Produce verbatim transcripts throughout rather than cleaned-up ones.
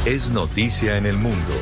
es noticia en el mundo.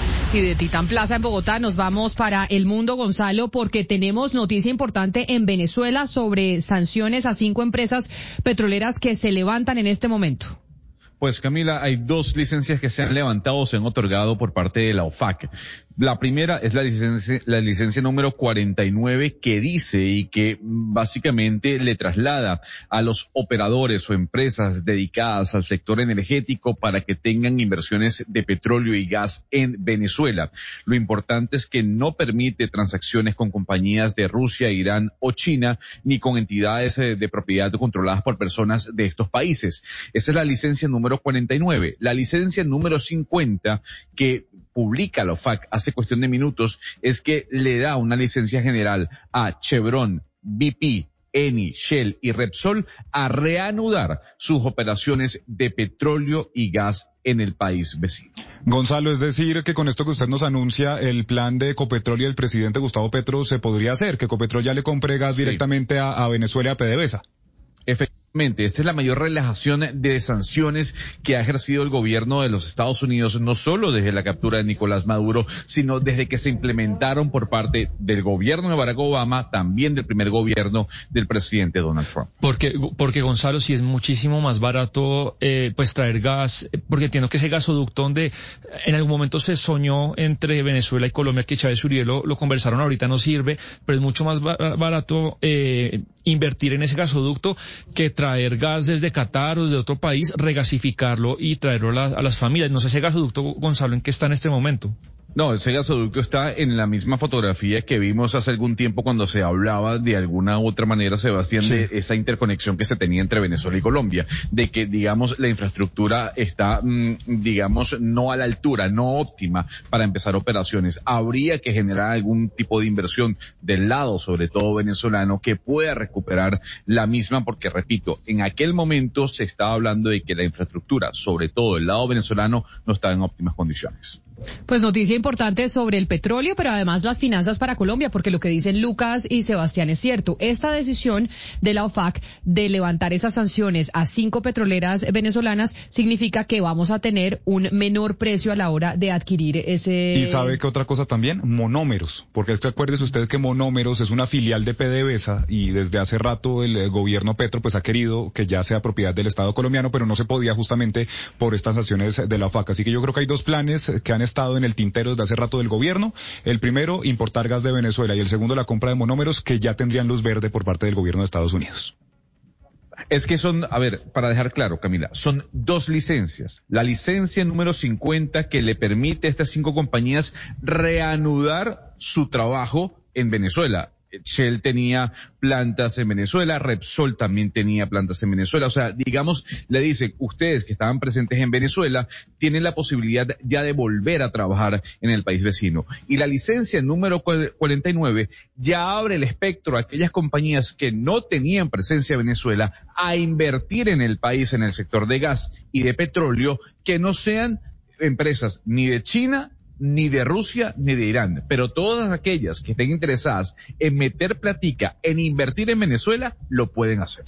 Y de Titán Plaza en Bogotá nos vamos para El Mundo, Gonzalo, porque tenemos noticia importante en Venezuela sobre sanciones a cinco empresas petroleras que se levantan en este momento. Pues Camila, hay dos licencias que se han levantado o se han otorgado por parte de la O F A C. La primera es la licencia, la licencia número cuarenta y nueve, que dice y que básicamente le traslada a los operadores o empresas dedicadas al sector energético para que tengan inversiones de petróleo y gas en Venezuela. Lo importante es que no permite transacciones con compañías de Rusia, Irán o China, ni con entidades de propiedad controladas por personas de estos países. Esa es la licencia número cuarenta y nueve. La licencia número cincuenta, que publica la O F A C hace cuestión de minutos, es que le da una licencia general a Chevron, B P, Eni, Shell y Repsol a reanudar sus operaciones de petróleo y gas en el país vecino. Gonzalo, es decir, que con esto que usted nos anuncia, el plan de Ecopetrol y el presidente Gustavo Petro se podría hacer, que Ecopetrol ya le compre gas sí. directamente a, a Venezuela y a PDVSA. Efectivamente. Esta es la mayor relajación de sanciones que ha ejercido el gobierno de los Estados Unidos, no solo desde la captura de Nicolás Maduro, sino desde que se implementaron por parte del gobierno de Barack Obama, también del primer gobierno del presidente Donald Trump. Porque, porque Gonzalo, si es muchísimo más barato, eh, pues traer gas, porque entiendo que ese gasoducto donde en algún momento se soñó entre Venezuela y Colombia que Chávez Uribe lo, lo conversaron, ahorita no sirve, pero es mucho más barato eh, invertir en ese gasoducto que traer gas desde Qatar o desde otro país, regasificarlo y traerlo a, la, a las familias. No sé ese gasoducto, Gonzalo, ¿en qué está en este momento? No, ese gasoducto está en la misma fotografía que vimos hace algún tiempo cuando se hablaba de alguna u otra manera, Sebastián, sí. de esa interconexión que se tenía entre Venezuela y Colombia, de que, digamos, la infraestructura está, mmm, digamos, no a la altura, no óptima para empezar operaciones. Habría que generar algún tipo de inversión del lado, sobre todo venezolano, que pueda recuperar la misma, porque, repito, en aquel momento se estaba hablando de que la infraestructura, sobre todo del lado venezolano, no estaba en óptimas condiciones. Pues noticia importante sobre el petróleo, pero además las finanzas para Colombia, porque lo que dicen Lucas y Sebastián es cierto. Esta decisión de la O F A C de levantar esas sanciones a cinco petroleras venezolanas significa que vamos a tener un menor precio a la hora de adquirir ese... Y sabe que otra cosa también, monómeros, porque es que acuérdese usted que Monómeros es una filial de PDVSA y desde hace rato el gobierno Petro pues ha querido que ya sea propiedad del Estado colombiano, pero no se podía justamente por estas sanciones de la O F A C. Así que yo creo que hay dos planes que han estado en el tintero desde hace rato del gobierno. El primero, importar gas de Venezuela, y el segundo, la compra de monómeros, que ya tendrían luz verde por parte del gobierno de Estados Unidos. Es que son, a ver, para dejar claro, Camila, son dos licencias. La licencia número cincuenta, que le permite a estas cinco compañías reanudar su trabajo en Venezuela. Shell tenía plantas en Venezuela, Repsol también tenía plantas en Venezuela, o sea, digamos, le dicen, ustedes que estaban presentes en Venezuela, tienen la posibilidad ya de volver a trabajar en el país vecino. Y la licencia número cuarenta y nueve ya abre el espectro a aquellas compañías que no tenían presencia en Venezuela a invertir en el país en el sector de gas y de petróleo, que no sean empresas ni de China, ni de Rusia, ni de Irán, pero todas aquellas que estén interesadas en meter platica, en invertir en Venezuela, lo pueden hacer.